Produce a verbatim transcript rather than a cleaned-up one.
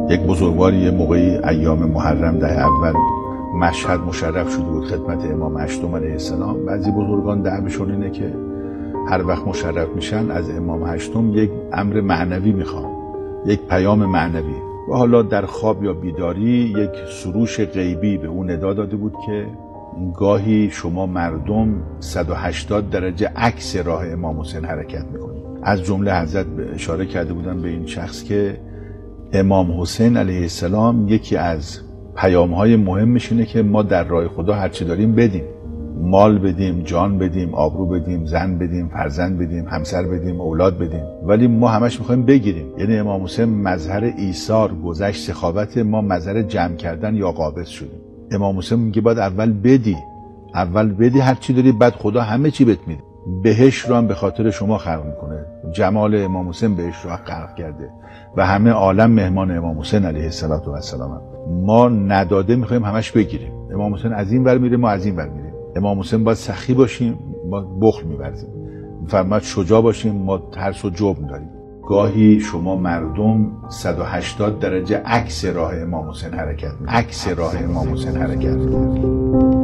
یک بزرگواری یه موقعی ایام محرم ده اول مشهد مشرف شده بود خدمت امام هشتم علیه السلام. بعضی بزرگان دعوشون اینه که هر وقت مشرف میشن از امام هشتم یک امر معنوی میخوان، یک پیام معنوی، و حالا در خواب یا بیداری یک سروش غیبی به اون ندا داده بود که گاهی شما مردم صد و هشتاد درجه عکس راه امام حسین حرکت میکنید. از جمله حضرت اشاره کرده بودن به این شخص که امام حسین علیه السلام یکی از پیام‌های مهمش اینه که ما در راه خدا هرچی داریم بدیم، مال بدیم، جان بدیم، آبرو بدیم، زن بدیم، فرزند بدیم، همسر بدیم، اولاد بدیم، ولی ما همش میخوایم بگیریم. یعنی امام حسین مظهر ایثار، گذشت، سخاوت، ما مظهر جمع کردن یا قابض شدیم. امام حسین میگه باید اول بدی، اول بدی هرچی داری، بعد خدا همه چی بهت میده. بهشت رو هم به خاطر شما خلق میکنه. جمال امام حسین بهشت رو خلق کرده و همه عالم مهمان امام حسین علیه السلام. ما نداده میخوایم همش بگیریم. امام حسین از این ور میره، ما از این ور میریم. امام حسین باید سخی باشیم، ما بخل می‌ورزیم. فرمود شجاع باشیم، ما ترس و جبن داریم. گاهی شما مردم صد و هشتاد درجه عکس راه امام حسین حرکت می‌کنید. عکس راه امام حسین حرکت می‌کنید.